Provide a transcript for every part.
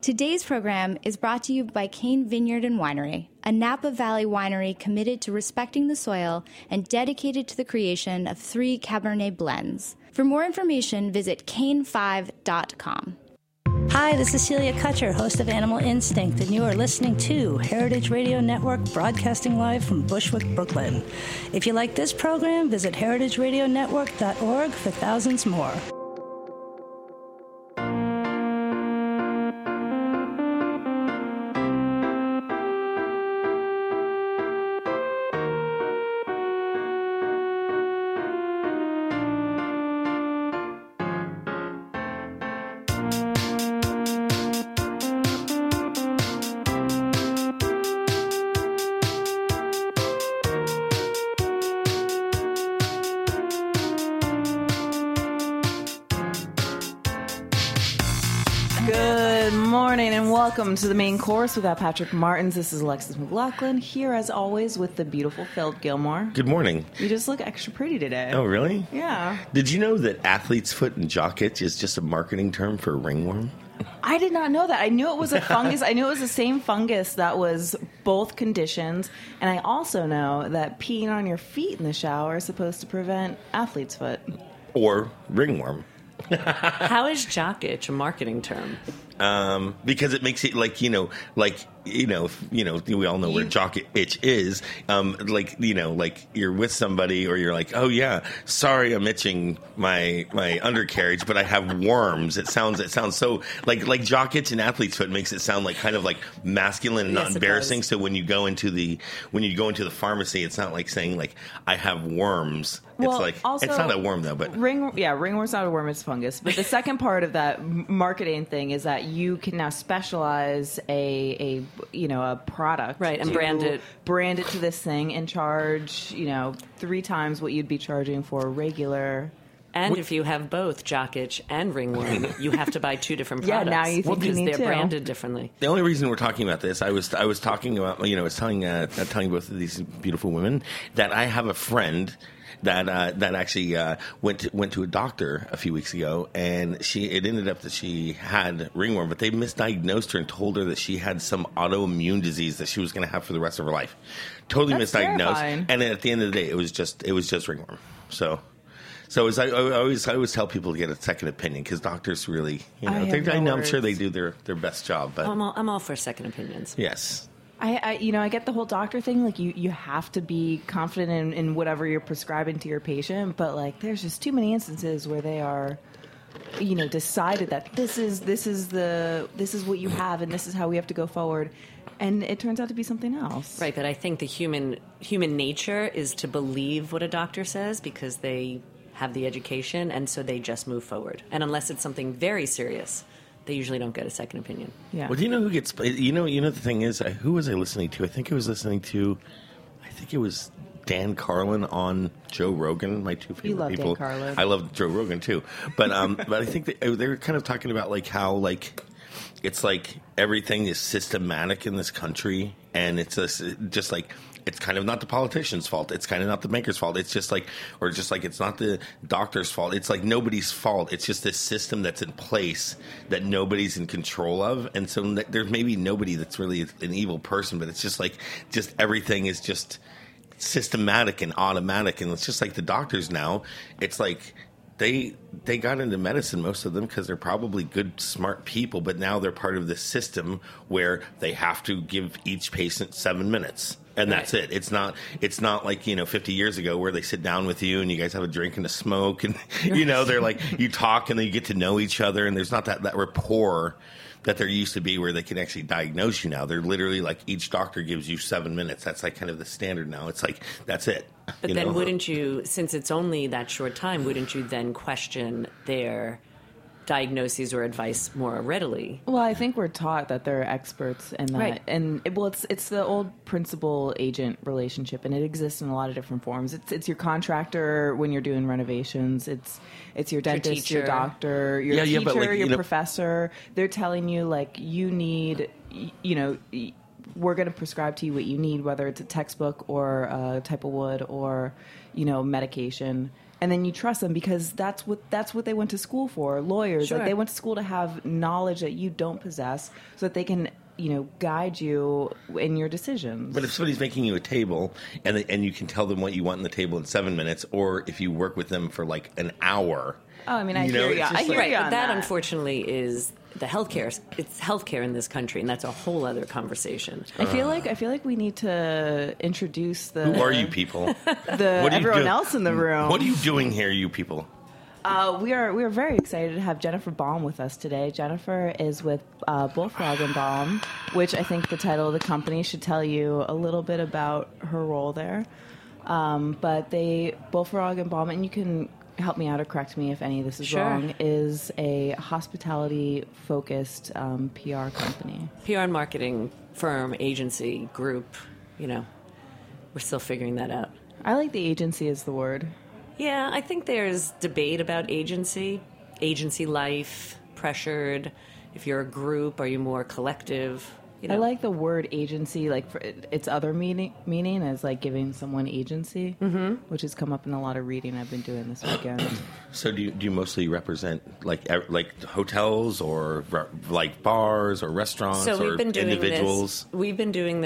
Today's program is brought to you by Cane Vineyard and Winery, a Napa Valley winery committed to respecting the soil and dedicated to the creation of 3 Cabernet blends. For more information, visit cane5.com. Hi, this is Celia Kutcher, host of Animal Instinct, and you are listening to Heritage Radio Network, broadcasting live from Bushwick, Brooklyn. If you like this program, visit heritageradionetwork.org for thousands more. Welcome to the main course with Patrick Martins. This is Alexis McLaughlin, here as always with the beautiful Phil Gilmore. Good morning. You just look extra pretty today. Oh, really? Yeah. Did you know that athlete's foot and jock itch is just a marketing term for ringworm? I did not know that. I knew it was a fungus. I knew it was the same fungus that was both conditions. And I also know that peeing on your feet in the shower is supposed to prevent athlete's foot. Or ringworm. How is jock itch a marketing term? Because it makes it we all know where jock itch is. Like you're with somebody or you're like, oh yeah, sorry, I'm itching my undercarriage, but I have worms. It sounds so like jock itch and athlete's foot makes it sound like kind of like masculine and not embarrassing. So when you go into the pharmacy, it's not like saying like I have worms. Well, it's like also, it's not a worm though, but ringworm's not a worm, it's fungus. But the second part of that marketing thing is that you can now specialize a product, right, and brand it to this thing and charge 3 times what you'd be charging for a regular. And if you have both jock itch and ringworm, you have to buy 2 different products. Yeah, now you think because you need they're to. branded differently. The only reason we're talking about this, I was talking about, I was telling both of these beautiful women that I have a friend that actually went to a doctor a few weeks ago, and it ended up that she had ringworm, but they misdiagnosed her and told her that she had some autoimmune disease that she was going to have for the rest of her life. Totally That's misdiagnosed, terrifying. and at the end of the day, it was just ringworm. So I always tell people to get a second opinion because doctors really, I'm sure they do their best job. But I'm all for second opinions. Yes. I get the whole doctor thing. Like you have to be confident in whatever you're prescribing to your patient, but like there's just too many instances where they are, decided that this is what you have and this is how we have to go forward, and it turns out to be something else. Right, but I think the human nature is to believe what a doctor says because they have the education, and so they just move forward. And unless it's something very serious, they usually don't get a second opinion. Yeah. Well, do you know who gets? The thing is, who was I listening to? I think it was Dan Carlin on Joe Rogan. My 2 favorite you love people. Dan Carlin. I love Joe Rogan too, but I think they were kind of talking about like how like it's like everything is systematic in this country, and it's just like. It's kind of not the politician's fault. It's kind of not the banker's fault. It's just like it's not the doctor's fault. It's like nobody's fault. It's just this system that's in place that nobody's in control of. And so there's maybe nobody that's really an evil person, but it's just everything is just systematic and automatic. And it's just like the doctors now. It's like they got into medicine, most of them, because they're probably good, smart people. But now they're part of this system where they have to give each patient 7 minutes. And that's it. It's not like, 50 years ago where they sit down with you and you guys have a drink and a smoke and, they're like, you talk and then you get to know each other. And there's not that rapport that there used to be where they can actually diagnose you now. They're literally like each doctor gives you 7 minutes. That's like kind of the standard now. It's like, that's it. But then wouldn't you, since it's only that short time, wouldn't you then question their diagnoses or advice more readily? Well, I think we're taught that they're experts in that, right. And it's the old principal-agent relationship, and it exists in a lot of different forms. It's your contractor when you're doing renovations. It's your dentist, your doctor, your teacher, but like, your professor. They're telling you like you need, we're going to prescribe to you what you need, whether it's a textbook or a type of wood or medication. and then you trust them because that's what they went to school for. Lawyers, Sure. like they went to school to have knowledge that you don't possess, so that they can guide you in your decisions. But if somebody's making you a table and you can tell them what you want on the table in 7 minutes, or if you work with them for like an hour. Oh, I mean, I hear you. I hear Right, you but on that that. unfortunately is the healthcare. It's healthcare in this country, and that's a whole other conversation. I feel like we need to introduce the. Who are you people? The What are you everyone doing? else in the room. What are you doing here, you people? We are very excited to have Jennifer Baum with us today. Jennifer is with Bullfrog and Baum, which I think the title of the company should tell you a little bit about her role there. But Bullfrog and Baum, and you can help me out or correct me if any of this is Sure. wrong, is a hospitality-focused PR company. PR and marketing firm, agency, group. We're still figuring that out. I like the agency as the word. Yeah, I think there's debate about agency life, pressured. If you're a group, are you more collective? I like the word agency, like for its other meaning is like giving someone agency, which has come up in a lot of reading I've been doing this weekend. So do you mostly represent like hotels or like bars or restaurants So or we've been doing individuals? this. I've been doing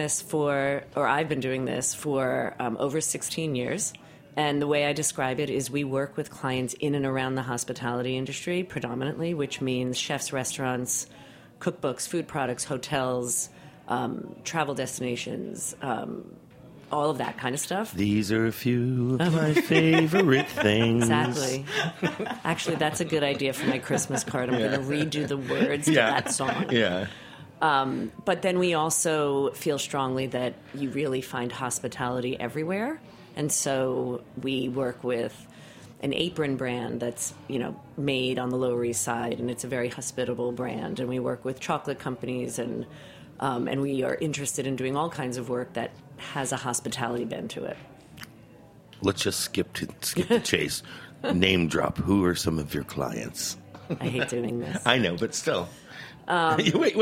this for over 16 years. And the way I describe it is we work with clients in and around the hospitality industry predominantly, which means chefs, restaurants, cookbooks, food products, hotels, travel destinations, all of that kind of stuff. These are a few of my favorite things. Exactly. Actually, that's a good idea for my Christmas card. I'm going to redo the words to that song. Yeah. But then we also feel strongly that you really find hospitality everywhere. And so we work with an apron brand that's, made on the Lower East Side, and it's a very hospitable brand. And we work with chocolate companies, and we are interested in doing all kinds of work that has a hospitality bend to it. Let's just skip the chase. Name drop. Who are some of your clients? I hate doing this. I know, but still. Wait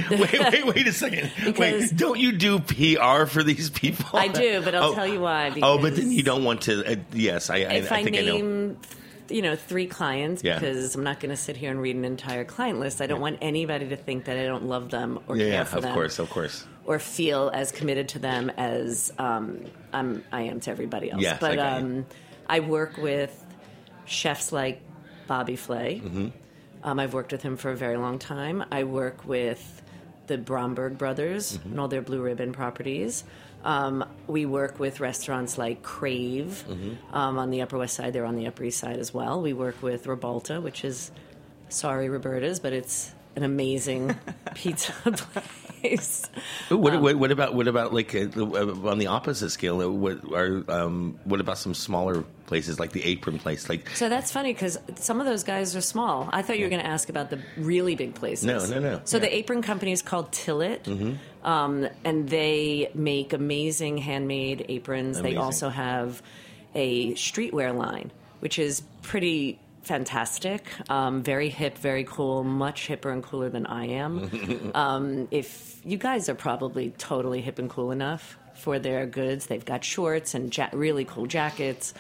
a second. Because- don't you do PR for these people? I do, but I'll tell you why. But then you don't want to. Yes, I If I think I know. name, 3 clients, Yeah. because I'm not going to sit here and read an entire client list. I don't want anybody to think that I don't love them or care for them. Of course. Or feel as committed to them as I am to everybody else. Yes, but I get you. I work with chefs like Bobby Flay. Mm-hmm. I've worked with him for a very long time. I work with the Bromberg brothers Mm-hmm. and all their Blue Ribbon properties. We work with restaurants like Crave on the Upper West Side. They're on the Upper East Side as well. We work with Robalta, which is, sorry, Roberta's, but it's an amazing pizza place. Ooh, what about like on the opposite scale? What about some smaller places like the Apron place? Like So that's funny because some of those guys are small. I thought you were going to ask about the really big places. No. So the apron company is called Tillet, and they make amazing handmade aprons. Amazing. They also have a streetwear line, which is pretty fantastic, very hip, very cool, much hipper and cooler than I am. If you guys are probably totally hip and cool enough for their goods, they've got shorts and really cool jackets.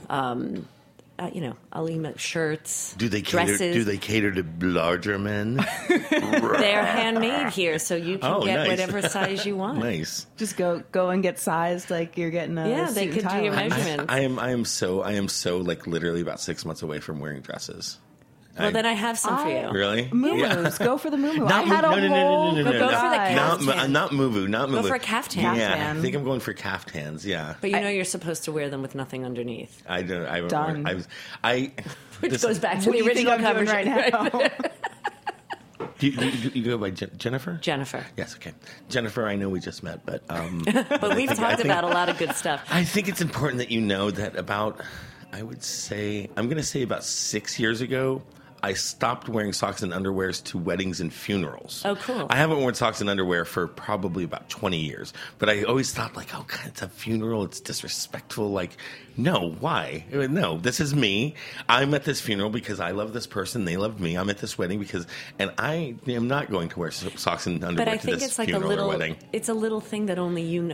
I'll email shirts. do they cater? Dresses. Do they cater to larger men? They're handmade here, so you can Oh, get nice. whatever size you want. Nice. Just go and get sized like you're getting a Yeah, suit they and could do tie your on. measurements. I am so like literally about 6 months away from wearing dresses. Well, then I have some for you. Really? Moo-moos. Go for the moo-moo. I Not had a no, no, no, whole no, no, no, Go no. for the caftan. Not Muvu. Not Muvu. Go for a caftan. Yeah, Caftan. I think I'm going for caftans. Yeah. But you're supposed to wear them with nothing underneath. I don't. I haven't Done. worn- Which this- goes back to What the do you think original I'm doing conversation. right now? Do you go by Jennifer? Jennifer. Yes. Okay. Jennifer, I know we just met, but But we've talked about a lot of good stuff. I think it's important that you know that about, I'm going to say about 6 years ago, I stopped wearing socks and underwears to weddings and funerals. Oh, cool. I haven't worn socks and underwear for probably about 20 years. But I always thought, like, oh, God, it's a funeral. It's disrespectful. Like, no, why? No, this is me. I'm at this funeral because I love this person. They love me. I'm at this wedding and I am not going to wear socks and underwear But I to think this it's like funeral or wedding. it's a little thing that only you know. Well,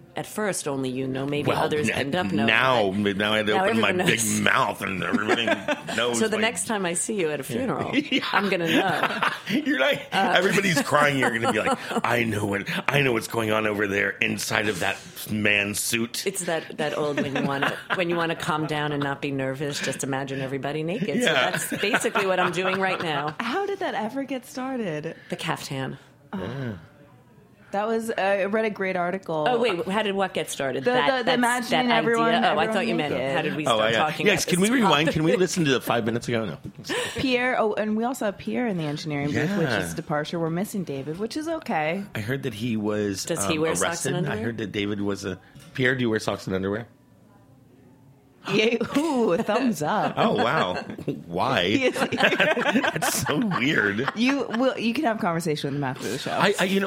at first only you know, maybe others end up knowing. Now I had to open my everyone big knows. mouth and everybody knows. So the like, next time I see you at a funeral, I'm going to know. you're like everybody's crying. You're going to be like, I know what's going on over there inside of that man's suit. It's that old when you want to calm down and not be nervous, just imagine everybody naked. Yeah. So that's basically what I'm doing right now. How did that ever get started? The caftan. That was I read a great article. Oh wait, how did what get started? The imagining that everyone. idea. Oh, I everyone thought you meant naked. how did we start talking? Yes, about can this we rewind? topic? Can we listen to the 5 minutes ago? No. Pierre. Oh, and we also have Pierre in the engineering booth, which Yeah. is departure. We're missing David, which is okay. I heard that he was Does he wear arrested. socks and underwear? I heard that David was a... Pierre, do you wear socks and underwear? Yeah, ooh, thumbs up. Oh, wow. Why? That's so weird. You can have a conversation with him after the show.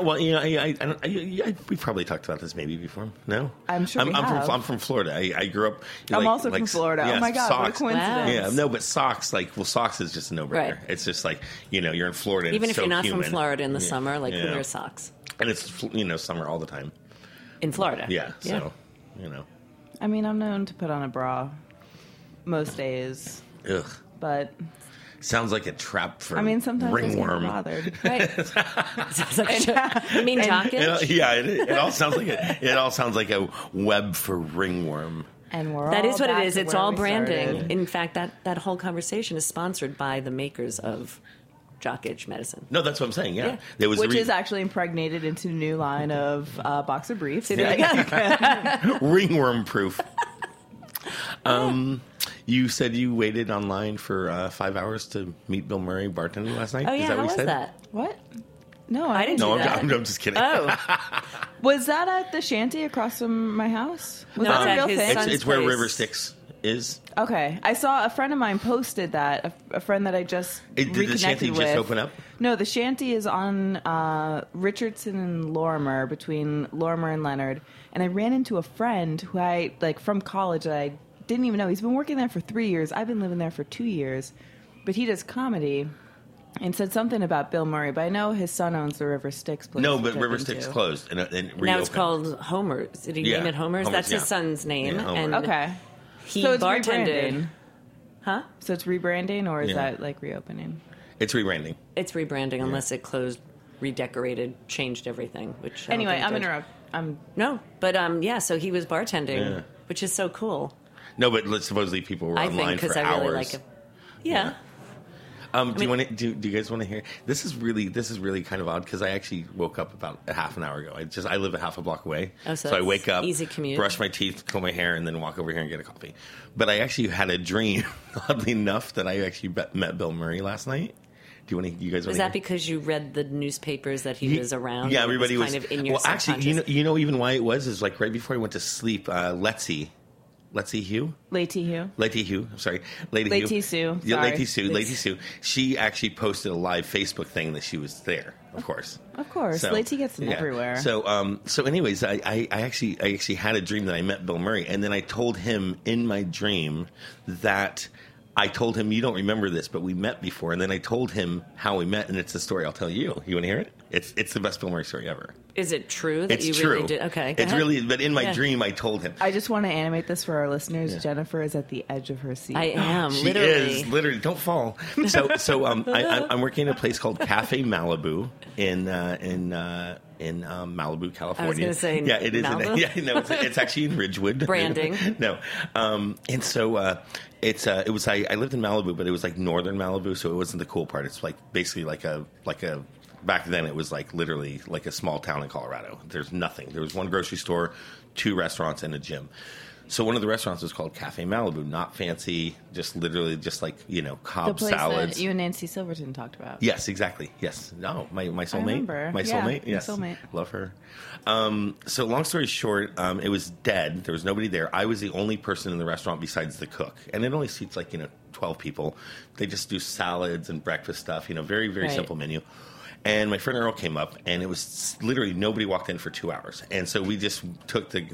We probably talked about this maybe before. No? I'm sure we have. I'm from Florida. I grew up... I'm also from Florida. Yeah, oh my God, what a socks. coincidence. Wow. Yeah, no, but socks, socks is just a no-brainer. Right. It's just like, you're in Florida. And Even it's if so you're not humid. from Florida in the Yeah. summer, who Yeah. wears socks And it's, summer all the time. in Florida? Yeah, so, I mean, I'm known to put on a bra most days, Ugh. but Sounds like a trap for sometimes I just get ringworm. bothered. Right. Sounds like you mean jock itch? It all sounds like a web for ringworm. And we're That all is what it back is. to It's where all we branding. started. In fact, that whole conversation is sponsored by the makers of jock itch medicine. No, that's what I'm saying. Yeah, Yeah. there was Which is actually impregnated into a new line of boxer briefs. ringworm proof. You said you waited online for 5 hours to meet Bill Murray bartending last night. Oh yeah, is that how what was you said? that? What? No, I didn't No, do that. I'm just kidding. Oh, Was that at the shanty across from my house? Was No, that it's a at real his thing? son's It's where place. River Styx is. Okay, I saw a friend of mine posted that. A friend that I just Did the reconnected shanty with. just open up? No, the shanty is on Richardson and Lorimer, between Lorimer and Leonard. And I ran into a friend who I from college that I didn't even know. He's been working there for 3 years. I've been living there for 2 years, but he does comedy. And said something about Bill Murray, but I know his son owns the River Styx place. No, which but I've River been Styx to. closed and reopened. now it's called Homer's. Did he Yeah, name it Homer's? Homer's, That's his yeah. son's name. Yeah, Homer. And Okay. he So it's bartended. rebranding. Huh? So it's rebranding, or is Yeah. that reopening? It's rebranding. It's rebranding unless it closed, redecorated, changed everything. Which I don't Anyway, think I'm it did. I'm No, but yeah. So he was bartending, Yeah. which is so cool. No, but supposedly people were I think online because for I hours. really like it. Yeah. Do you guys want to hear? This is really kind of odd because I actually woke up about a half an hour ago. I live a half a block away, Oh, so I that's wake up, easy commute. brush my teeth, comb my hair, and then walk over here and get a coffee. But I actually had a dream, oddly enough, that I actually met Bill Murray last night. Do you want to? You guys want Was to? that because you read the newspapers that he was around? Yeah, and it everybody was kind of in your well, actually, subconscious? you know, even why it was is like right before I went to sleep. Letsy Hugh. Lady Hugh. Lady Hugh. I'm sorry. Lady Lady Hugh. Sue. Yeah, Sorry. Lady Sue. Lady Sue. She actually posted a live Facebook thing that she was there, of course. Of course. Lady gets them everywhere. So anyways, I actually had a dream that I met Bill Murray, and then I told him in my dream that I told him, you don't remember this, but we met before, and then I told him how we met, and it's a story I'll tell you. You want to hear it? It's the best Bill Murray story ever. Is it true that It's you true. really did? Okay, go It's ahead. really, but in my Yeah. dream, I told him. I just want to animate this for our listeners. Yeah. Jennifer is at the edge of her seat. I am She literally. is literally. Don't fall. I'm working at a place called Cafe Malibu in Malibu, California. I was gonna say yeah, it is. Malibu? Yeah, no, it's actually in Ridgewood. Branding. No, and so it was. I lived in Malibu, but it was like northern Malibu, so it wasn't the cool part. It's like basically like a. Back then, it was like literally like a small town in Colorado. There's nothing. There was one grocery store, 2 restaurants, and a gym. So one of the restaurants was called Cafe Malibu. Not fancy, just literally just like, the Cobb place salads. that you and Nancy Silverton talked about. Yes, exactly. Yes. No, my soulmate. remember. My Yeah, soulmate. your Yes. soulmate. Love her. So long story short, it was dead. There was nobody there. I was the only person in the restaurant besides the cook. And it only seats 12 people. They just do salads and breakfast stuff, very, very Right. simple menu. And my friend Earl came up, and it was literally nobody walked in for 2 hours. And so we just took the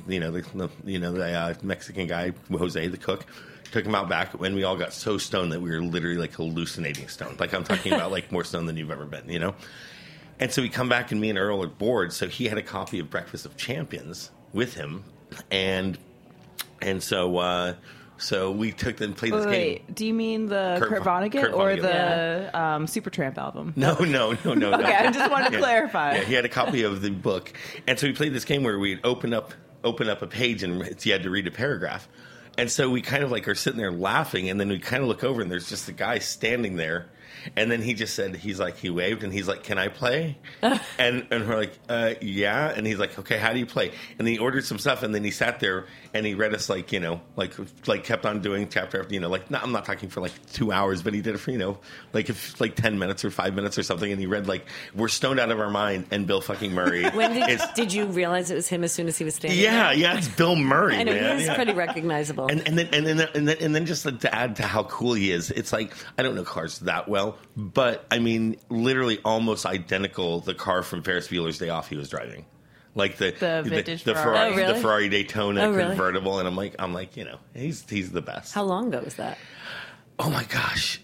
Mexican guy, Jose, the cook, took him out back, and we all got so stoned that we were literally like hallucinating stoned. Like I'm talking about like more stoned than you've ever been, And so we come back, and me and Earl are bored. So he had a copy of Breakfast of Champions with him, and so we took them and played this game. Wait, do you mean the Kurt Vonnegut or the Supertramp album? No. Okay, I just wanted to clarify. Yeah, he had a copy of the book, and so we played this game where we'd open up a page, and you had to read a paragraph. And so we kind of like are sitting there laughing, and then we kind of look over, and there's just a guy standing there. And then he just said, he waved, and he's like, "Can I play?" and we're like, "Yeah." And he's like, "Okay, how do you play?" And then he ordered some stuff, and then he sat there and he read us like kept on doing chapter after, I'm not talking for like 2 hours, but he did it for, like 10 minutes or 5 minutes or something. And he read like, "We're stoned out of our mind," and Bill fucking Murray. When did you realize it was him as soon as he was standing there? Yeah, it's Bill Murray. I know, man. he is pretty recognizable. And then just to add to how cool he is, it's like, I don't know cars that well, but I mean, literally almost identical the car from Ferris Bueller's Day Off he was driving. Like the Ferrari, really? the Ferrari Daytona really? convertible, and I'm like, he's the best. How long ago was that? Oh my gosh,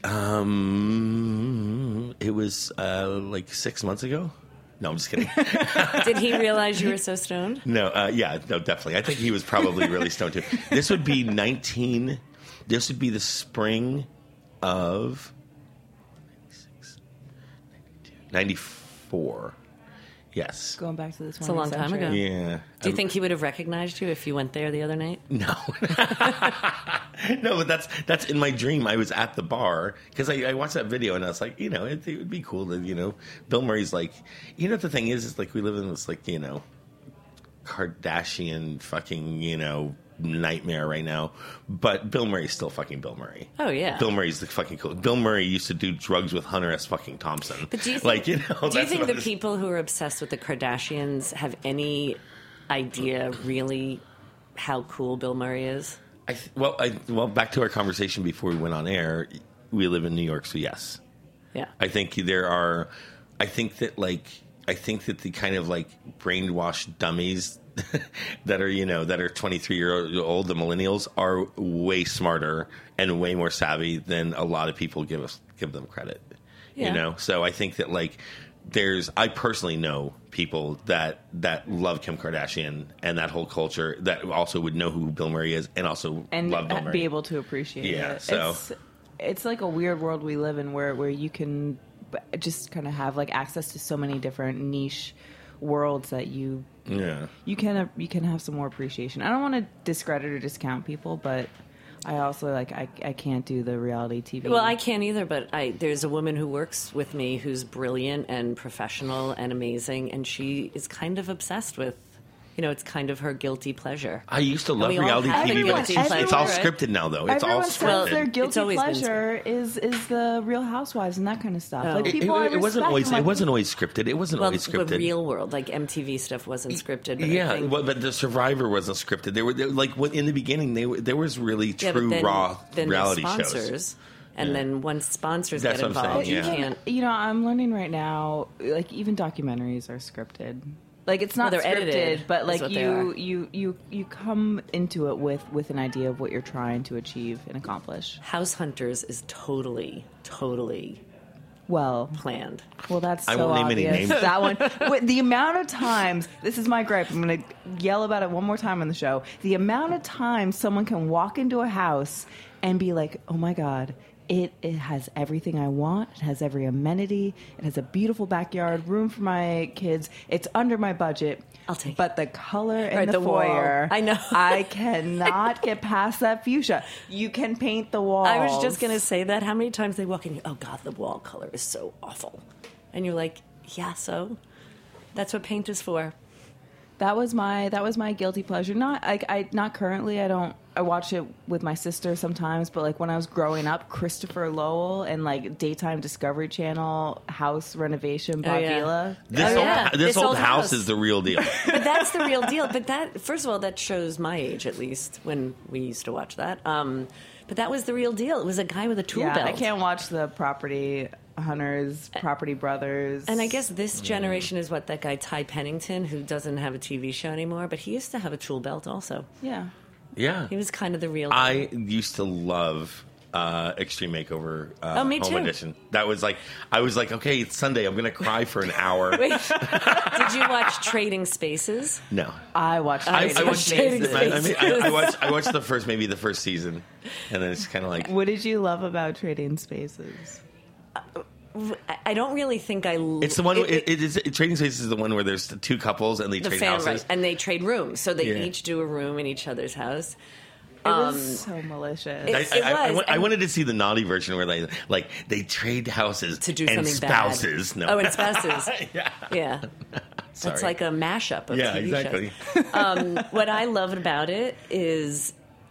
it was like 6 months ago. No, I'm just kidding. Did he realize you were so stoned? No, definitely. I think he was probably really stoned too. This would be the spring of 94. Yes. Going back to the 20th It's a long time ago. Yeah. Do you think he would have recognized you if you went there the other night? No. No, but that's in my dream. I was at the bar because I watched that video and I was like, it would be cool to, Bill Murray's like, the thing is like we live in this like, Kardashian fucking, nightmare right now, but Bill Murray's still fucking Bill Murray. Oh yeah, Bill Murray's the fucking cool. Bill Murray used to do drugs with Hunter S. fucking Thompson. But do you think, do you think the people who are obsessed with the Kardashians have any idea really how cool Bill Murray is? Well, back to our conversation before we went on air. We live in New York, so yes. Yeah, I think that the kind of like brainwashed dummies that are 23-year-old, the millennials, are way smarter and way more savvy than a lot of people give them credit. Yeah. So I think that like I personally know people that love Kim Kardashian and that whole culture that also would know who Bill Murray is and also love Bill Murray. Be able to appreciate it. Yeah, so it's like a weird world we live in where you can just kind of have like access to so many different niche worlds that you can have some more appreciation. I don't want to discredit or discount people, but I also I can't do the reality TV. Well, I can't either, but there's a woman who works with me who's brilliant and professional and amazing, and she is kind of obsessed with, it's kind of her guilty pleasure. I used to love reality TV, but it's all scripted now, though. It's all scripted. Says their guilty pleasure is the Real Housewives and that kind of stuff. Oh. Like people, it wasn't always scripted. It wasn't always scripted. The real world, like MTV stuff, wasn't scripted. But but the Survivor wasn't scripted. They were like in the beginning. There was really true raw reality shows. And then once sponsors get involved, you can't. I'm learning right now. Like even documentaries are scripted. Like it's not scripted, edited, but like you come into it with an idea of what you're trying to achieve and accomplish. House Hunters is totally planned. Well, that's so I won't name obvious. any names. That one, the amount of times, this is my gripe. I'm going to yell about it one more time on the show. The amount of times someone can walk into a house and be like, "Oh my God." It has everything I want. It has every amenity. It has a beautiful backyard, room for my kids. It's under my budget. I'll take it. But the color in the foyer, I know. I cannot get past that fuchsia. You can paint the walls. I was just going to say that. How many times they walk in, oh God, the wall color is so awful. And you're like, yeah, so that's what paint is for. That was my guilty pleasure. Not currently. I watch it with my sister sometimes, but like when I was growing up, Christopher Lowell and like daytime Discovery Channel house renovation, Bob Vila. This old house is the real deal. But that's the real deal. But that, first of all, that shows my age at least when we used to watch that. But that was the real deal. It was a guy with a tool belt. I can't watch the Property Hunters, Property Brothers. And I guess this generation is what that guy Ty Pennington, who doesn't have a TV show anymore, but he used to have a tool belt also. Yeah. Yeah. He was kind of the real deal. I used to love Extreme Makeover me Home too. Edition. That was like, I was like, okay, it's Sunday. I'm going to cry for an hour. Wait, did you watch Trading Spaces? No. I watched. I Trading watched Spaces. Trading I watched the first season, and then it's kind of like, What did you love about Trading Spaces? I don't really think I. it's the one. Trading Spaces is the one where there's the two couples and they the trade fan houses. right, and they trade rooms, so they Yeah. each do a room in each other's house. It was so malicious. I wanted to see the naughty version where they trade houses To do and something spouses. bad. No. Oh, and spouses. Yeah. It's like a mashup of TV exactly. shows. What I loved about it is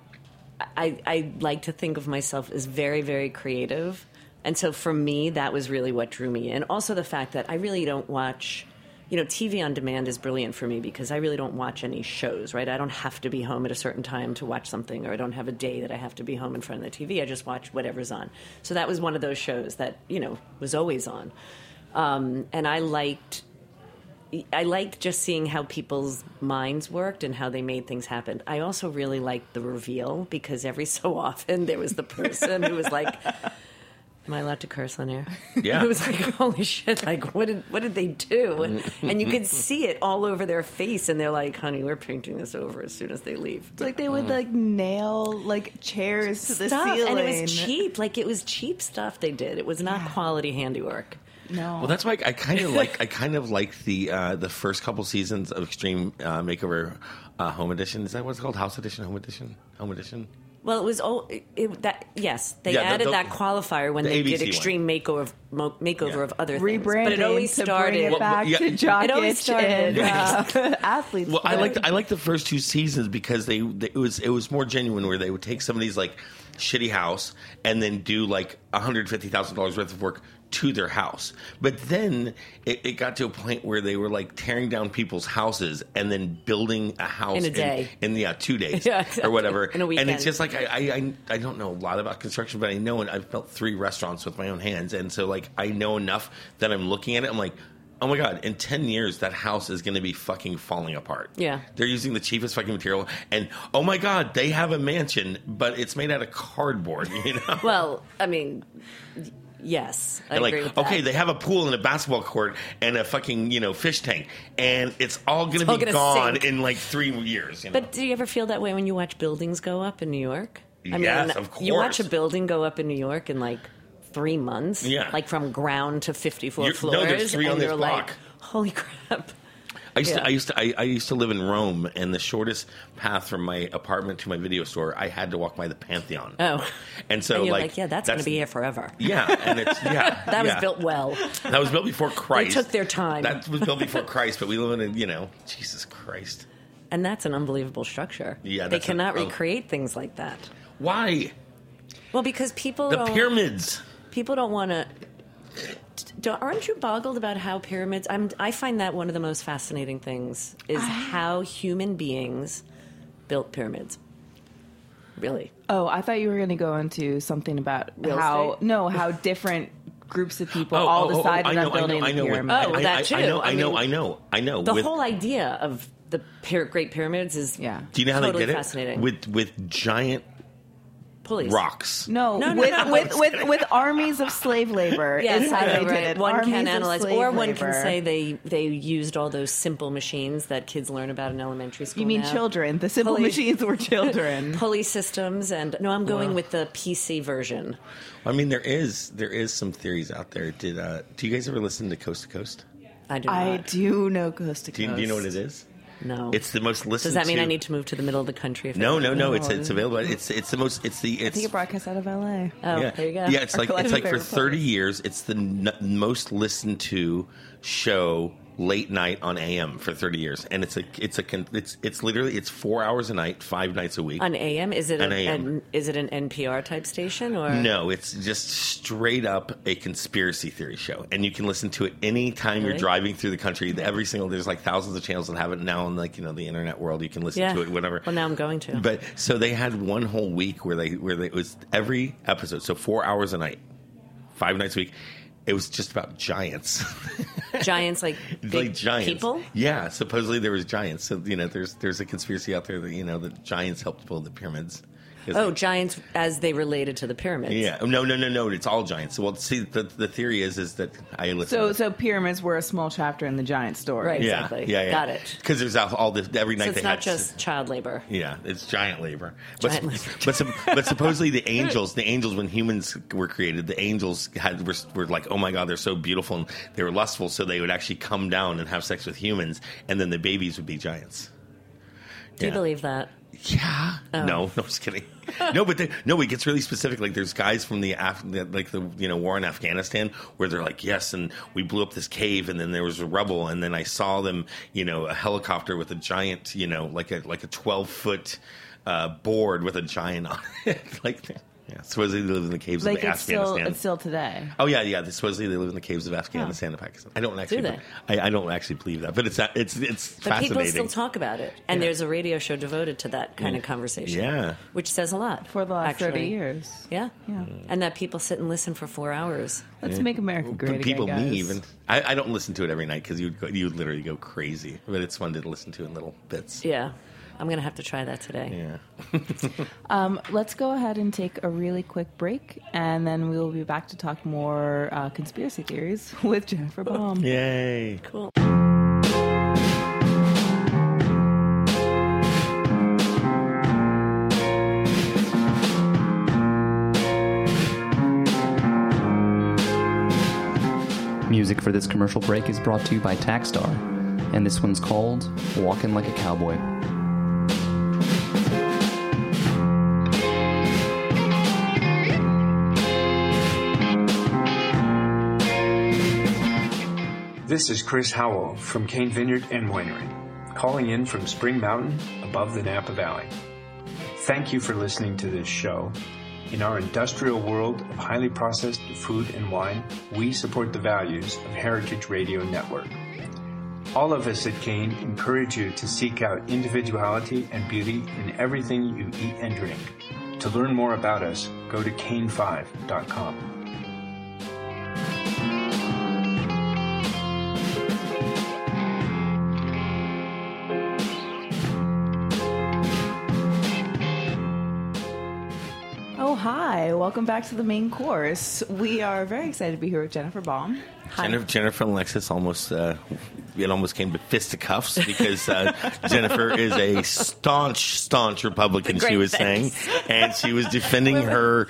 I like to think of myself as very, very creative. And so for me, that was really what drew me in. Also the fact that I really don't watch... TV on demand is brilliant for me because I really don't watch any shows, right? I don't have to be home at a certain time to watch something, or I don't have a day that I have to be home in front of the TV. I just watch whatever's on. So that was one of those shows that, was always on. And I liked just seeing how people's minds worked and how they made things happen. I also really liked the reveal because every so often there was the person who was like... Am I allowed to curse on air? Yeah. It was like, holy shit, like, what did they do? And you could see it all over their face, and they're like, honey, we're painting this over as soon as they leave. It's like they would nail chairs to the ceiling, and it was cheap. Like, it was cheap stuff they did. It was not quality handiwork. No, Well, that's why I kind of like the first couple seasons of Extreme Makeover Home Edition. Is that what it's called? House Edition, Home Edition, Home Edition. Well, it was they added that qualifier when they did ABC Extreme Makeover of other things. rebranding, But it always started. to bring it back to It always Jokic started- and athletes. Well, I like the first two seasons because it was more genuine, where they would take somebody's shitty house and then do $150,000 worth of work to their house. But then it got to a point where they were tearing down people's houses and then building a house In a day. in 2 days Yeah, exactly. or whatever. In a weekend. And it's just I don't know a lot about construction, but I know, and I've built 3 restaurants with my own hands, and so I know enough that I'm looking at it. I'm like, oh my God, in 10 years, that house is going to be fucking falling apart. Yeah. They're using the cheapest fucking material. And, oh my God, they have a mansion, but it's made out of cardboard, Well, I mean, yes, I And agree with that. okay, they have a pool and a basketball court and a fucking, fish tank. And it's all going to all be gonna gone sink. in 3 years. But do you ever feel that way when you watch buildings go up in New York? Yes, of You watch course. a building go up in New York in 3 months, Yeah. from ground to 54 No, floors. there's 3 on and this you're block. like, holy crap. I used to live in Rome, and the shortest path from my apartment to my video store, I had to walk by the Pantheon. Oh. And so And you're like, yeah, that's going to be here forever. Yeah, and it's That was built well. That was built before Christ. They took their time. That was built before Christ, but we live in Jesus Christ. And that's an unbelievable structure. Yeah, they that's cannot recreate things like that. Why? Well, because people The don't... pyramids. People don't want to... Aren't you boggled about how pyramids... I find that one of the most fascinating things is how human beings built pyramids. Really. Oh, I thought you were going to go into something about Real how estate? different groups of people all decided on building the pyramid. that too. I know. The whole idea of the Great Pyramids is Yeah. Do you know how totally they did fascinating. it? With giant Pulleys. rocks. No, No, with armies of slave labor. Yes, is how they right. did it. One Armies can of analyze, slave or one can labor. say they used all those simple machines that kids learn about in elementary school. You mean now. children? The simple Pulleys. machines were children. Pulley systems, and no, I'm going with the PC version. I mean, there is some theories out there. Do you guys ever listen to Coast to Coast? I do not. I do know Coast to Do Coast. you know what it is? No. It's the most listened. Does that mean to... I need to move to the middle of the country? If No. I It's available. It's the most. I think it broadcasts out of LA. Oh, yeah. there you go. Yeah, it's Our like collective for favorite 30 place. years, it's the most listened to show late night on AM for 30 years, and it's literally 4 hours a night, 5 nights a week. On AM, is it On AM. is it an NPR type station or No, it's just straight up a conspiracy theory show, and you can listen to it anytime you're Really? driving through the country. There's thousands of channels that have it now in the internet world. You can listen Yeah. to it whenever. Well, now I'm going to. But so they had one whole week where it was every episode, so 4 hours a night, 5 nights a week. It was just about giants. Giants like big giants. people? Yeah, supposedly there was giants. So there's a conspiracy out there that that giants helped build the pyramids. Oh, giants as they related to the pyramids. Yeah. No. It's all giants. Well, see, the theory is that I listen. So pyramids were a small chapter in the giant story. Right. Yeah, Exactly. yeah. Got it. Because there's all this every night So it's they not had just child labor. Yeah, it's giant labor. Giant labor. But supposedly the angels when humans were created, the angels were like, oh my god, they're so beautiful and they were lustful, so they would actually come down and have sex with humans, and then the babies would be giants. Do you believe that? Yeah. Oh. No, just kidding. No, but it gets really specific. Like there's guys from the war in Afghanistan where they're like, yes, and we blew up this cave, and then there was rubble, and then I saw them, a helicopter with a giant, like a 12-foot board with a giant on it, supposedly they live in the caves of Afghanistan. It's still today. Oh yeah. Supposedly they live in the caves of Afghanistan and Pakistan. I don't actually. Do they? I don't actually believe that, but it's But fascinating. people still talk about it, and there's a radio show devoted to that kind of conversation. Yeah, which says a lot For the last 30 actually. years. Yeah, Yeah. and that people sit and listen for 4 hours. Let's make America great But people, again, guys. me even. I don't listen to it every night because you would literally go crazy. But it's fun to listen to in little bits. Yeah, I'm going to have to try that today. Yeah. Let's go ahead and take a really quick break, and then we will be back to talk more conspiracy theories with Jennifer Baum. Yay. Cool. Music for this commercial break is brought to you by Taxstar, and this one's called Walkin' Like a Cowboy. This is Chris Howell from Cane Vineyard and Winery, calling in from Spring Mountain above the Napa Valley. Thank you for listening to this show. In our industrial world of highly processed food and wine, we support the values of Heritage Radio Network. All of us at Cane encourage you to seek out individuality and beauty in everything you eat and drink. To learn more about us, go to cane5.com. Oh, hi. Welcome back to the main course. We are very excited to be here with Jennifer Baum. Jennifer and Alexis almost came to fisticuffs because Jennifer is a staunch Republican. She was saying, and she was defending her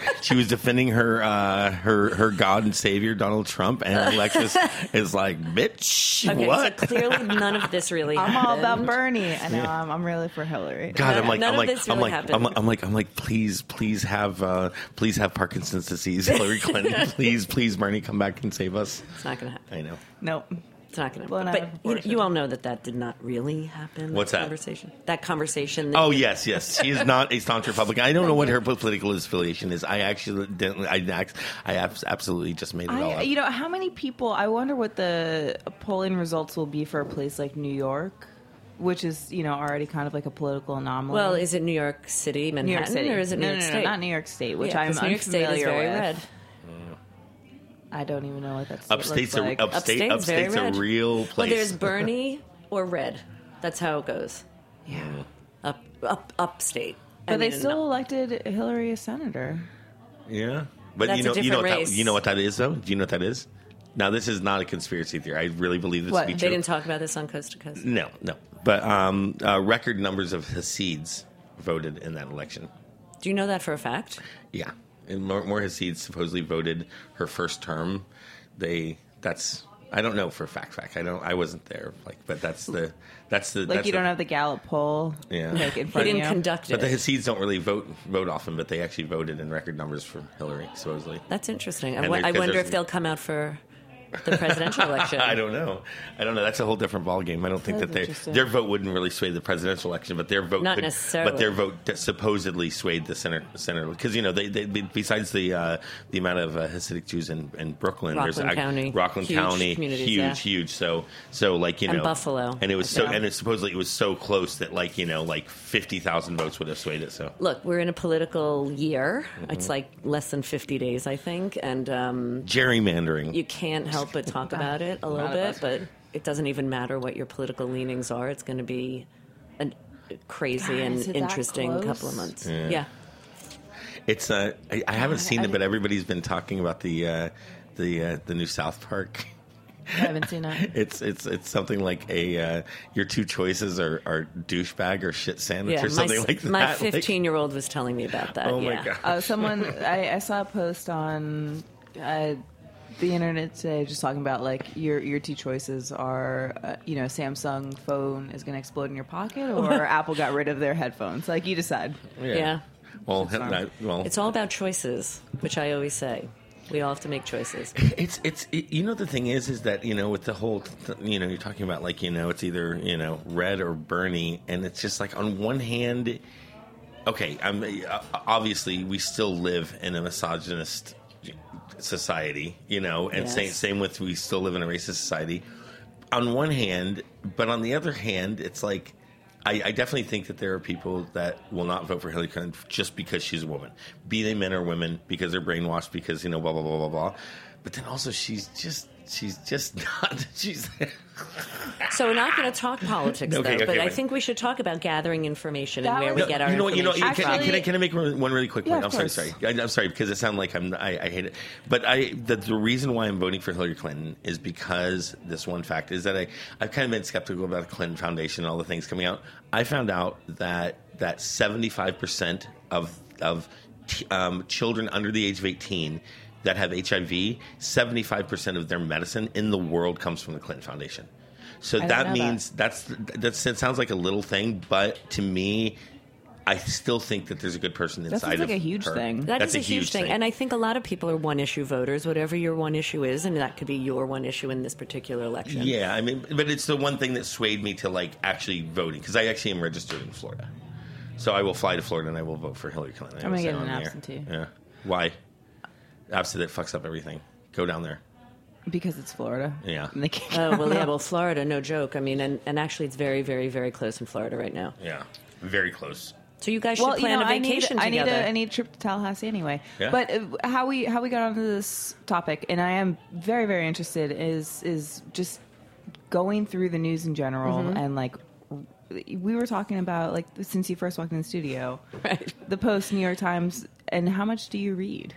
God and Savior Donald Trump, and Alexis is like, bitch, Okay, what? so clearly none of this really I'm happened. all about Bernie. I know I'm really for Hillary. God, None of this really happened. I'm like, please have Parkinson's disease, Hillary Clinton, please, Bernie, come back and save us. It's not going to happen. I know. Nope. It's not going to Blown happen. out of But proportion. you all know that did not really happen. What's that? Conversation? That conversation. Oh yes. She is not a staunch Republican. I don't know what her political affiliation is. I actually didn't. I absolutely just made it all up. How many people? I wonder what the polling results will be for a place like New York, which is already kind of like a political anomaly. Well, is it New York City, Manhattan, New York City, or is it New York no, State? not New York State, which Yeah, I'm 'cause New York State is unfamiliar very with. red. I don't even know what that state Upstate's looks like. Upstate's very Upstate's red. a real place. Well, there's Bernie or red. That's how it goes. Yeah. Upstate. But they mean, still no. elected Hillary as senator. Yeah, but That's a different race. you know what that is though. Do you know what that is? Now this is not a conspiracy theory. I really believe this What? to be They true. didn't talk about this on Coast to Coast. No. But record numbers of Hasids voted in that election. Do you know that for a fact? Yeah, and more Hasids supposedly voted her first term. I don't know for a fact. I wasn't there. But that's the. You don't have the Gallup poll. Yeah. In They front of didn't you. conduct But the it. Hasids don't really vote often, but they actually voted in record numbers for Hillary, supposedly. That's interesting. And I because wonder there's- if they'll come out for the presidential election. I don't know. That's a whole different ballgame. I don't think That's that interesting. their vote wouldn't really sway the presidential election, but their vote Not could, necessarily. But their vote supposedly swayed the center because they besides the amount of Hasidic Jews in Brooklyn, Rockland County. Rockland Huge County, communities, huge. So And Buffalo. and it was supposedly it was so close that 50,000 votes would have swayed it. So Look, we're in a political year. It's like less than 50 days, I think, and gerrymandering. you can't help but talk about it a little bit, but it doesn't even matter what your political leanings are. It's going to be a crazy God, and is it that interesting close? couple of months. Yeah. Yeah. It's I haven't seen it, but everybody's been talking about the new South Park. I haven't seen it. It's something like your two choices are douchebag or shit sandwich or something like that. My 15-year-old was telling me about that. Oh my god! Someone I saw a post on the internet today just talking about like your two choices are Samsung phone is going to explode in your pocket or Apple got rid of their headphones. Like you decide. Yeah. Well, it's all about choices, which I always say. We all have to make choices. It's the thing is that with the whole you're talking about like it's either Red or Bernie, and it's just like on one hand, okay, obviously we still live in a misogynist society, and yes. same with we still live in a racist society on one hand, but on the other hand, it's like I definitely think that there are people that will not vote for Hillary Clinton just because she's a woman, be they men or women, because they're brainwashed, because blah blah blah blah blah. But then also she's just not. She's so we're not going to talk politics okay, but right. I think we should talk about gathering information and where we get our information. Can I make one really quick point? Yeah, I'm sorry because it sounds like I hate it. But the reason why I'm voting for Hillary Clinton is because this one fact is that I've kind of been skeptical about the Clinton Foundation and all the things coming out. I found out that 75% of children under the age of 18 that have HIV, 75% of their medicine in the world comes from the Clinton Foundation. So that means that sounds like a little thing, but to me, I still think that there's a good person inside of her. That's like a huge thing. That's a huge thing. And I think a lot of people are one-issue voters, whatever your one issue is, and that could be your one issue in this particular election. Yeah, I mean, but it's the one thing that swayed me to like actually voting, because I actually am registered in Florida. So I will fly to Florida and I will vote for Hillary Clinton. I'm going to get an absentee. Yeah. Why? Absentee fucks up everything. Go down there. Because it's Florida. Yeah. Well, Florida, no joke. I mean, and actually it's very, very, very close in Florida right now. Yeah, very close. So you guys should plan a vacation together. I need a trip to Tallahassee anyway. Yeah. But how we got onto this topic, and I am very, very interested, is just going through the news in general, and like we were talking about, like since you first walked in the studio, right? The Post, New York Times, and how much do you read?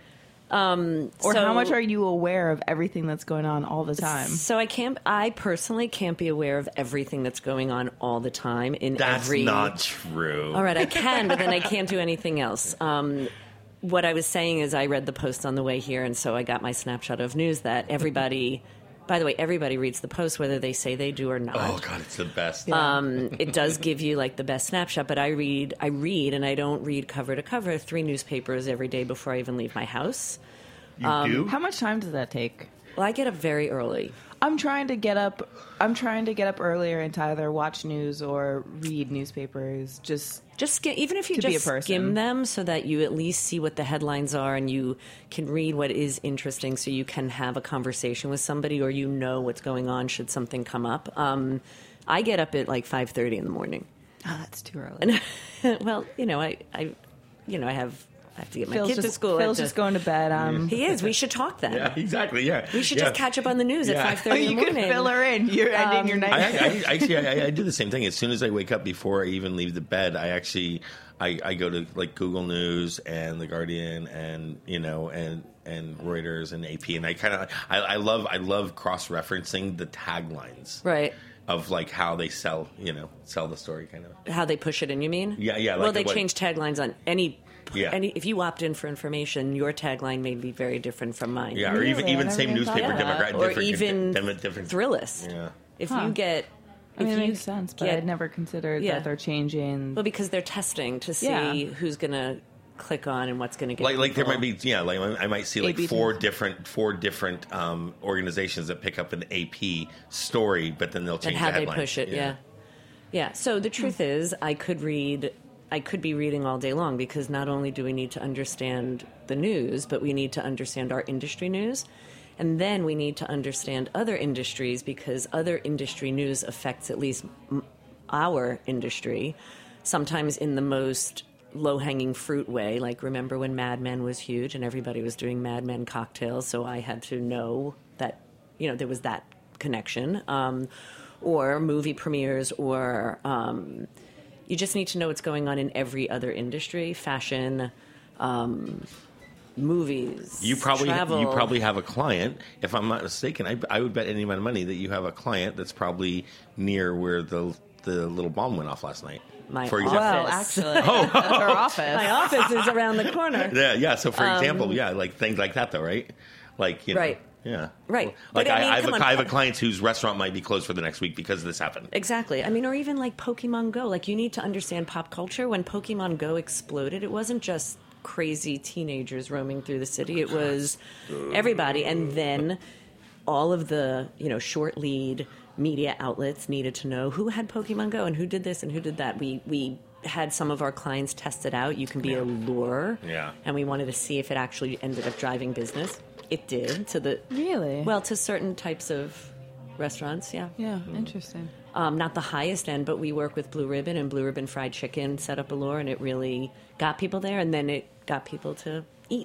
Or how much are you aware of everything that's going on all the time? So I personally can't be aware of everything that's going on all the time That's not true. All right, I can, but then I can't do anything else. What I was saying is I read the Post on the way here, and so I got my snapshot of news that everybody... By the way, everybody reads the Post, whether they say they do or not. Oh God, it's the best. It does give you like the best snapshot, but I read, and I don't read cover to cover 3 newspapers every day before I even leave my house. You do? How much time does that take? Well, I get up very early. I'm trying to get up earlier and to either watch news or read newspapers. Just even if you just skim them, so that you at least see what the headlines are and you can read what is interesting, so you can have a conversation with somebody, or what's going on should something come up. I get up at like 5:30 in the morning. Oh, that's too early. Well, I have to get my kid to school. Phil's just going to bed. He is. We should talk then. Yeah, exactly. Yeah, we should just catch up on the news at 5:30 in the morning. You can fill her in. You're ending your night. I do the same thing. As soon as I wake up, before I even leave the bed, I go to like Google News and The Guardian and and Reuters and AP, and I love cross referencing the taglines. Right. Of like how they sell the story, kind of how they push it in. You mean? Yeah. Well, they change taglines on any. Yeah. If you opt in for information, your tagline may be very different from mine. Yeah, or even same newspaper, Democrat, or different, even different. Thrillist. Yeah. If you get, it makes sense, but I'd never considered that they're changing. Well, because they're testing to see who's going to click on and what's going to get. Like there might be I might see like four different organizations that pick up an AP story, but then they'll change and how the they push it. Yeah. So the truth is, I could be reading all day long, because not only do we need to understand the news, but we need to understand our industry news. And then we need to understand other industries, because other industry news affects at least our industry, sometimes in the most low-hanging fruit way. Like, remember when Mad Men was huge and everybody was doing Mad Men cocktails, so I had to know that, there was that connection. Or movie premieres, or... you just need to know what's going on in every other industry, fashion, movies, You travel. probably have a client. If I'm not mistaken, I would bet any amount of money that you have a client that's probably near where the little bomb went off last night. For example. Well, actually, that's our office. My office is around the corner. Yeah. So for example, like things like that, though, right? Like, you know, Right. Yeah. Right. Like But I mean, I have a client whose restaurant might be closed for the next week because this happened. Exactly. I mean, or even like Pokemon Go. Like, you need to understand pop culture. When Pokemon Go exploded, it wasn't just crazy teenagers roaming through the city. It was everybody. And then all of the, short lead media outlets needed to know who had Pokemon Go and who did this and who did that. We had some of our clients test it out. You can be a lure. Yeah. And we wanted to see if it actually ended up driving business. It did Really? Well, to certain types of restaurants, yeah. Yeah, interesting. Not the highest end, but we work with Blue Ribbon, and Blue Ribbon Fried Chicken set up a lure, and it really got people there, and then it got people to eat.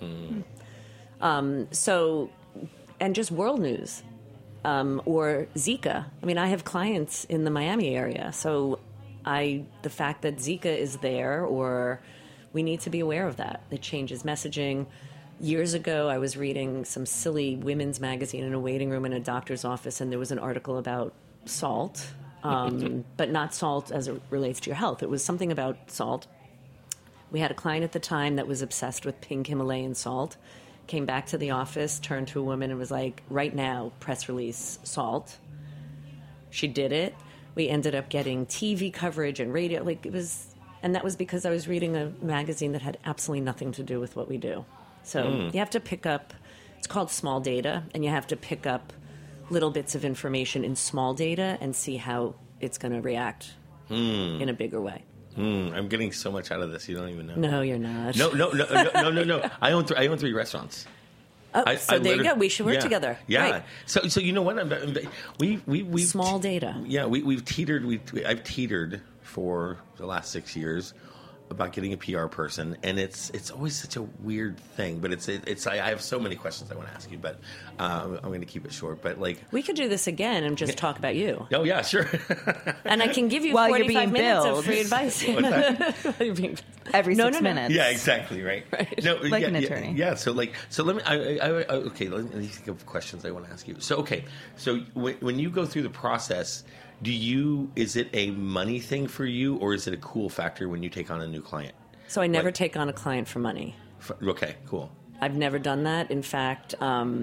So, and just world news, or Zika. I mean, I have clients in the Miami area, so the fact that Zika is there, or we need to be aware of that. It changes messaging. Years ago, I was reading some silly women's magazine in a waiting room in a doctor's office, and there was an article about salt, but not salt as it relates to your health. It was something about salt. We had a client at the time that was obsessed with pink Himalayan salt, came back to the office, turned to a woman and was like, right now, press release salt. She did it. We ended up getting TV coverage and radio. And that was because I was reading a magazine that had absolutely nothing to do with what we do. So you have to pick up, it's called small data, and you have to pick up little bits of information in small data and see how it's going to react in a bigger way. I'm getting so much out of this, you don't even know. No, you're not. No. I own 3 restaurants. Oh, so there you go. We should work together. Yeah. Right. So you know what? We Small data. Yeah, we've teetered. I've teetered for the last 6 years about getting a PR person, and it's always such a weird thing. But I have so many questions I want to ask you, but I'm going to keep it short. But we could do this again and just talk about you. Oh yeah, sure. And I can give you While you're 45 being minutes billed. of free advice. Every 6 minutes. Yeah, exactly. Right. No, Like an attorney. Yeah. So let me. Okay. Let me think of questions I want to ask you. So when you go through the process, is it a money thing for you, or is it a cool factor when you take on a new client? So I never take on a client for money. Okay. Cool. I've never done that. In fact,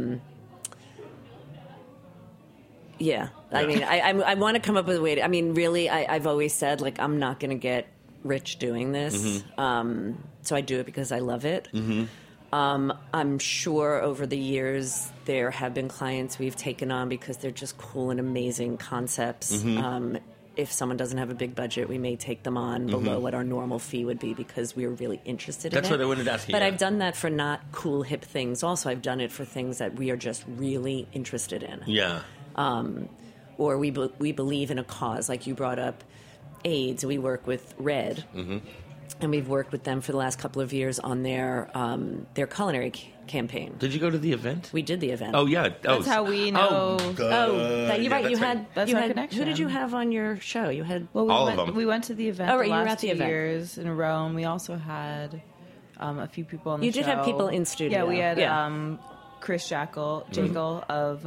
yeah. I mean, I want to come up with a way to. I mean, really, I've always said, like, I'm not going to get rich doing this. So I do it because I love it. I'm sure over the years there have been clients we've taken on because they're just cool and amazing concepts. If someone doesn't have a big budget, we may take them on below what our normal fee would be because we're really interested in it. That's what I wanted to ask you. But I've done that for not cool, hip things. Also, I've done it for things that we are just really interested in. Yeah. Or we believe in a cause. Like you brought up AIDS. We work with RED. And we've worked with them for the last couple of years on their culinary campaign. Did you go to the event? We did the event. Oh yeah, That's how we know. You're right. That's our connection. Who did you have on your show? You had all of them. We went to the event. Oh, right, the you were last at the 2 event. years in a row, and we also had a few people on the show. You did have people in studio. Yeah, we had Yeah. Chris Jackal of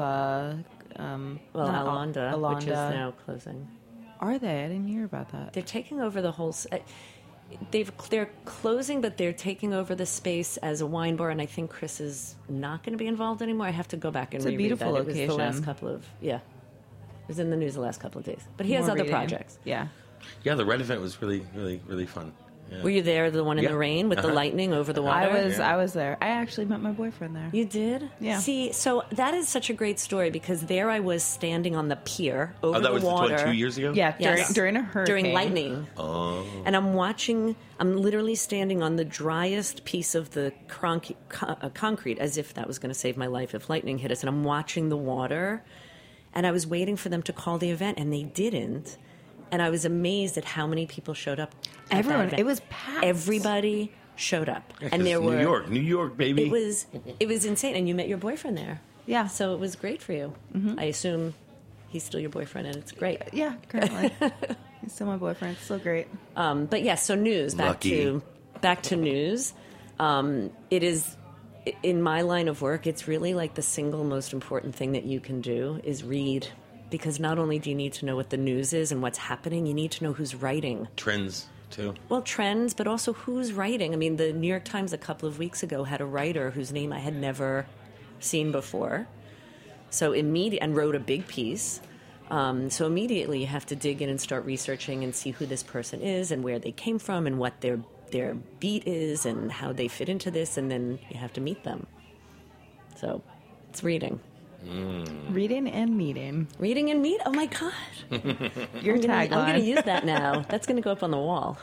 Alonda, which is now closing. Are they? I didn't hear about that. They're taking over the whole. They're closing, but they're taking over the space as a wine bar, and I think Chris is not going to be involved anymore. I have to go back and It's a reread beautiful that. It was location. the last couple of It was in the news the last couple of days, but he has More other reading. projects. Yeah. Yeah, the Red event was really, really, really fun. Yeah. Were you there, the one in Yeah. the rain with the lightning over the water? I was there. I actually met my boyfriend there. You did? Yeah. See, so that is such a great story because there I was standing on the pier over that the was water. 2 years ago. Yeah, Yes. during a hurricane. During lightning. Oh. And I'm literally standing on the driest piece of the concrete as if that was going to save my life if lightning hit us. And I'm watching the water, and I was waiting for them to call the event, and they didn't. And I was amazed at how many people showed up. at that Everyone. event. It was packed. Everybody showed up. Yeah, and there 'cause were New York, baby. It was insane. And you met your boyfriend there. Yeah. So it was great for you. I assume he's still your boyfriend, and it's great. Yeah, currently. He's still my boyfriend. It's still great. But yes, so news. Back Lucky. to news. It is, in my line of work, it's really like the single most important thing that you can do is read. Because not only do you need to know what the news is and what's happening, you need to know who's writing. Trends, too. Well, trends, but also who's writing. I mean, the New York Times a couple of weeks ago had a writer whose name I had never seen before. So and wrote a big piece. So immediately you have to dig in and start researching and see who this person is and where they came from and what their beat is and how they fit into this, and then you have to meet them. So it's reading. Reading and meeting. Reading and meet? Oh, my God. Your tagline. I'm going to use that now. That's going to go up on the wall.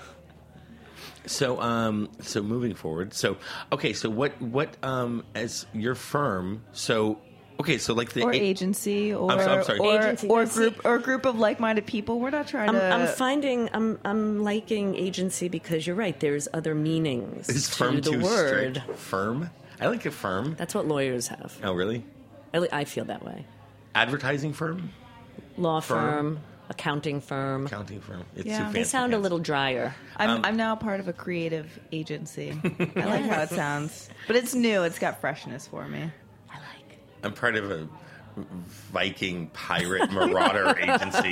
So, so moving forward. So, okay. So, what, as your firm? So, okay. So, like the agency, or I'm sorry. Agency. or group of like-minded people. We're not trying to. I'm liking agency because you're right. There's other meanings Is to firm the too word. strict? Firm. I like a firm. That's what lawyers have. Oh, really? I feel that way. Advertising firm. Law firm, accounting firm. Accounting firm. It's Yeah. too They They fancy sound a pants. little drier. I'm now part of a creative agency. I like how it sounds, but it's new. It's got freshness for me. I like. I'm part of a Viking pirate marauder agency.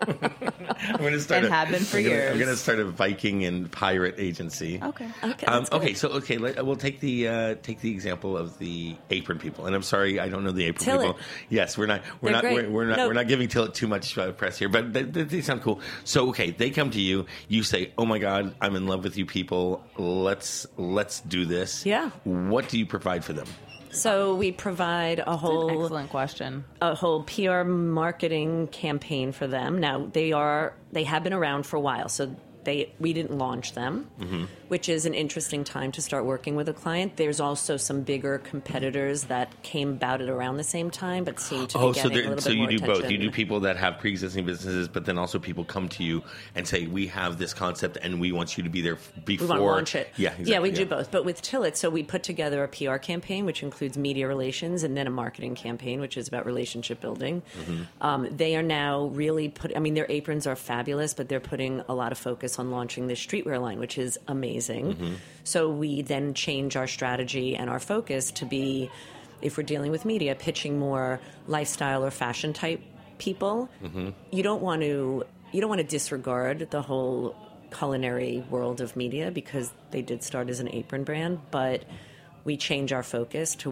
I'm going to start. And have been for years. I'm going to start a Viking and pirate agency. Okay. Okay. We'll take the example of the apron people, and I'm sorry, I don't know the apron Tillet. people. Yes, we're not great. we're not giving Tillet too much press here, but they sound cool. So okay, they come to you, you say, "Oh my God, I'm in love with you people. Let's do this." Yeah. What do you provide for them? So we provide a whole Excellent question. a whole PR marketing campaign for them. Now they have been around for a while, so we didn't launch them, which is an interesting time to start working with a client. There's also some bigger competitors that came about it around the same time, but seem to be getting a little bit so you more do attention. both. You do people that have pre-existing businesses, but then also people come to you and say, "We have this concept, and we want you to be there before." We want to launch it. Yeah, exactly, yeah, we do both. But with Tillet, so we put together a PR campaign, which includes media relations, and then a marketing campaign, which is about relationship building. They are now really their aprons are fabulous, but they're putting a lot of focus on launching this streetwear line, which is amazing. So we then change our strategy and our focus to be, if we're dealing with media, pitching more lifestyle or fashion type people. You don't want to disregard the whole culinary world of media because they did start as an apron brand, but we change our focus to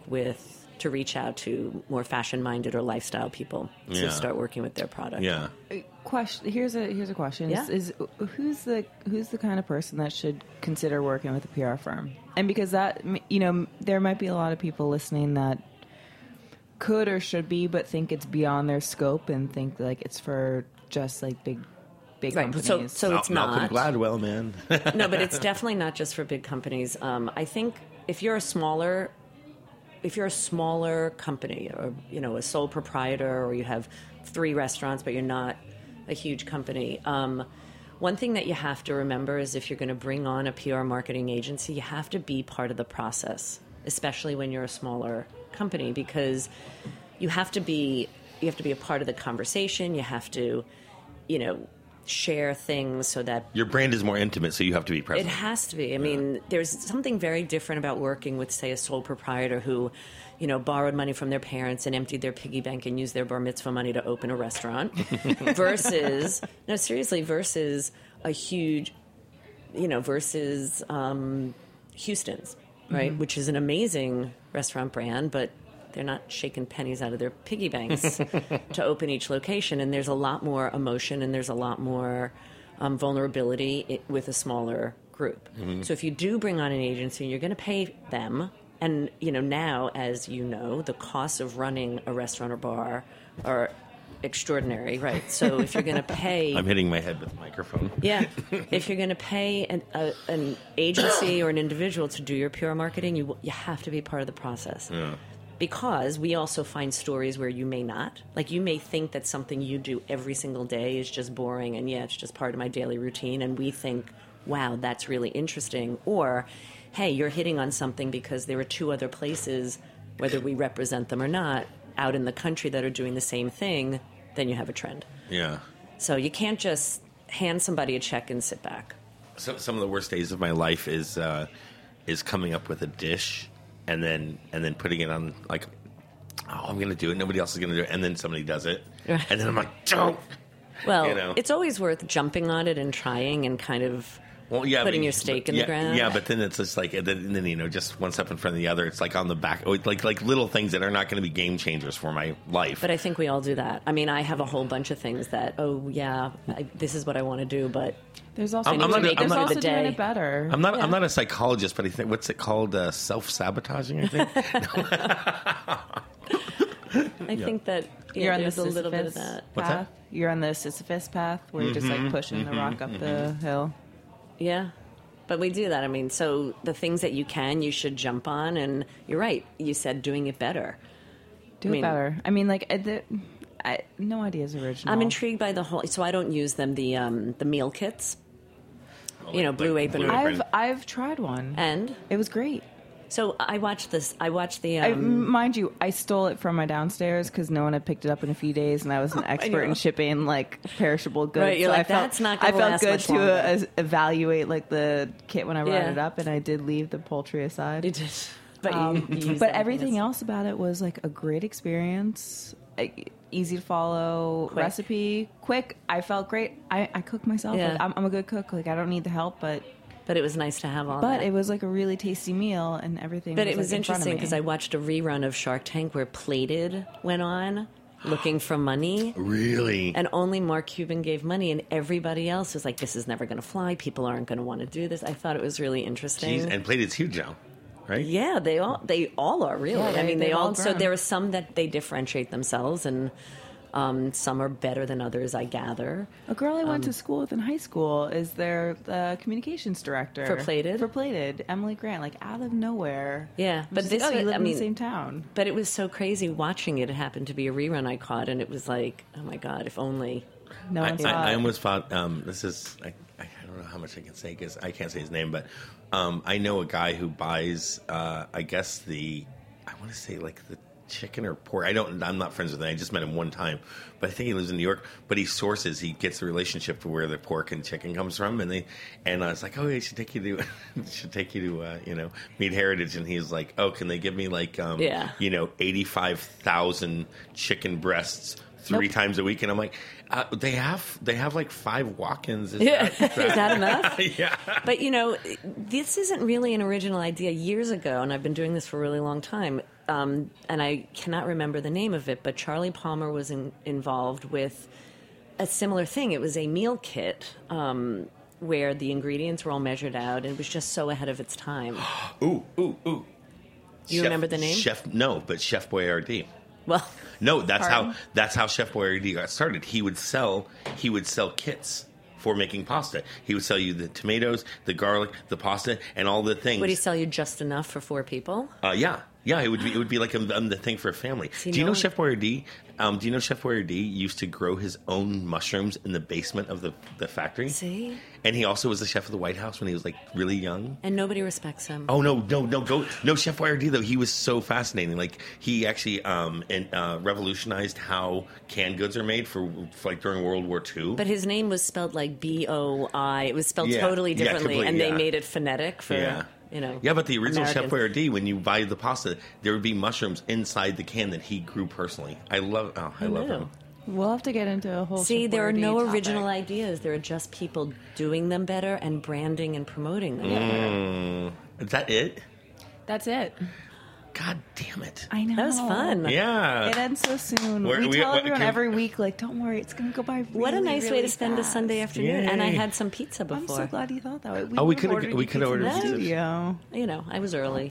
reach out to more fashion-minded or lifestyle people to start working with their product. Yeah. Question. Here's a question. Yeah. Is who's the kind of person that should consider working with a PR firm? And because that, there might be a lot of people listening that could or should be, but think it's beyond their scope and think like it's for just like big Right. companies. So it's Malcolm not. Gladwell, man. No, but it's definitely not just for big companies. I think if you're a smaller company, or a sole proprietor, or you have 3 restaurants but you're not a huge company, one thing that you have to remember is if you're going to bring on a PR marketing agency, you have to be part of the process, especially when you're a smaller company, because you have to be a part of the conversation. You have to, share things so that Your brand is more intimate, so you have to be present. it has to be. I mean, there's something very different about working with, say, a sole proprietor who, borrowed money from their parents and emptied their piggy bank and used their bar mitzvah money to open a restaurant versus a huge, versus Houston's, right? Which is an amazing restaurant brand, but they're not shaking pennies out of their piggy banks to open each location. And there's a lot more emotion and there's a lot more vulnerability with a smaller group. So if you do bring on an agency, you're going to pay them. And, now, as you know, the costs of running a restaurant or bar are extraordinary, right? So if you're going to pay... I'm hitting my head with the microphone. Yeah. If you're going to pay an agency or an individual to do your PR marketing, you have to be part of the process. Yeah. Because we also find stories where you may not. Like, you may think that something you do every single day is just boring and, it's just part of my daily routine. And we think, wow, that's really interesting. Or, hey, you're hitting on something because there are 2 other places, whether we represent them or not, out in the country that are doing the same thing, then you have a trend. Yeah. So you can't just hand somebody a check and sit back. So, some of the worst days of my life is is coming up with a dish and then putting it on like, oh, I'm going to do it. Nobody else is going to do it. And then somebody does it. Right. And then I'm like, don't. Well, You know? it's always worth jumping on it and trying and kind of putting your stake in the ground. Yeah, but then it's just like, and then just one step in front of the other. It's like on the back, like little things that are not going to be game changers for my life. But I think we all do that. I mean, I have a whole bunch of things that, this is what I want to do, but There's also I'm not- doing I'm not- also doing it better. I'm not a psychologist, but I think what's it called? Self-sabotaging, I think. I think that You're on the there's a little bit of Sisyphus that. What's path. that? You're on the Sisyphus path where you're just like pushing the rock up the hill. Yeah. But we do that. I mean, so the things that you can, you should jump on. And you're right. You said doing it better. Do it better. I mean, like, no idea is original. I'm intrigued by the whole. So I don't use them. The meal kits. Blue Apron. I've tried one, And it was great. so I watched this. I watched the. Mind you, I stole it from my downstairs because no one had picked it up in a few days, and I was an expert in shipping like perishable goods. Right, you're so like, I felt, that's not I gonna felt last good much to longer. Evaluate like the kit when I brought Yeah. it up, and I did leave the poultry aside. You did. But you used But everything everything else. else about it was like a great experience. Easy to follow, Quick. recipe, quick. I felt great. I cook myself. Yeah. Like, I'm a good cook. Like I don't need the help, but But it was nice to have all but that. it was like a really tasty meal and everything. But it was like, in front of interesting me. because I watched a rerun of Shark Tank where Plated went on looking for money. Really? And only Mark Cuban gave money, and everybody else was like, this is never going to fly. People aren't going to want to do this. I thought it was really interesting. Jeez, and Plated's huge now, right? Yeah, they all are really. Yeah, I mean, they've all so grown. there are some that they differentiate themselves, and some are better than others, I gather. A girl I went to school with in high school is their communications director For Plated? For Plated, Emily Grant, like out of nowhere. Yeah, but She's this like, oh, you was- live I in mean- the same town. But it was so crazy watching it. It happened to be a rerun I caught, and it was like, oh my God, if only. No one saw I it. almost thought this is I don't know how much I can say because I can't say his name, but I know a guy who buys I guess I want to say like the chicken or pork. I'm not friends with him. I just met him one time, but I think he lives in New York. But he gets the relationship to where the pork and chicken comes from, and I was like, oh, I should take you to Meat Heritage, and he's like, oh, can they give me like 85,000 chicken breasts 3 times a week? And I'm like, they have like 5 walk-ins. Is that enough? Yeah. But, this isn't really an original idea. Years ago, and I've been doing this for a really long time, and I cannot remember the name of it, but Charlie Palmer was involved with a similar thing. It was a meal kit where the ingredients were all measured out, and it was just so ahead of its time. Ooh. You remember the name? Chef Boyardee. Well, No, that's how Chef Boyardee got started. He would sell kits for making pasta. He would sell you the tomatoes, the garlic, the pasta, and all the things. would he sell you just enough for 4 people? Yeah, it would be like the thing for a family. Do you know Chef Boyardee? Do you know Chef Boyardee used to grow his own mushrooms in the basement of the factory? See? And he also was the chef of the White House when he was like really young. And nobody respects him. Oh no, Chef Boyardee though, he was so fascinating. Like he actually revolutionized how canned goods are made for like during World War II. But his name was spelled like B-O-I. It was spelled Yeah. totally Yeah, differently, completely, and they yeah. made it phonetic for Yeah, but the original Chef Americans. Boyardee, when you buy the pasta, there would be mushrooms inside the can that he grew personally. I love him. We'll have to get into a whole. See, Chef there are Boyardee no topic. original ideas. There are just people doing them better and branding and promoting them better. Is that it? That's it. God damn it. I know. That was fun. Yeah. It ends so soon. Where- We we- tell what- everyone can- every week, like, don't worry, it's going to go by really, What a nice way really to spend fast. a Sunday afternoon. And I Yay. had some pizza I'm before. so glad you thought that way. Oh, we would've could've- ordered we you could've pizza in ordered the pizza. studio. I was early.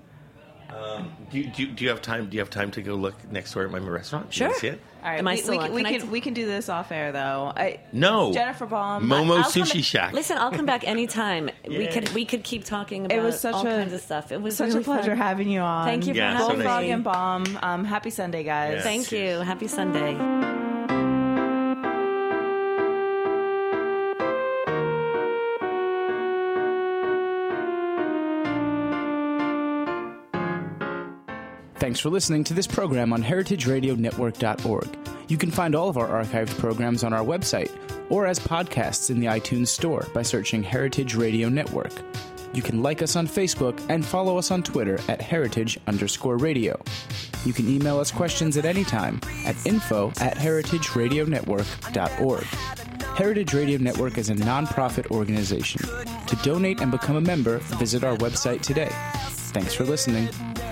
Do you have time? Do you have time to go look next door at my restaurant? You Sure. wanna see it? All right, Am I still on? we can do this off air though. No. Jennifer Baum. Momo I'll come Sushi back- Shack. Listen, I'll come back anytime. Yay. We could keep talking about It was such all a kinds of stuff. It was such really a pleasure fun. having you on. Thank you for Yeah, so having Bullfrog me. and Bomb. Happy Sunday, guys. Yeah. Thank you. Happy Sunday. Thanks for listening to this program on heritageradionetwork.org. You can find all of our archived programs on our website or as podcasts in the iTunes Store by searching Heritage Radio Network. You can like us on Facebook and follow us on Twitter at heritage_radio. You can email us questions at any time at info@heritageradionetwork.org. Heritage Radio Network is a non-profit organization. To donate and become a member, visit our website today. Thanks for listening.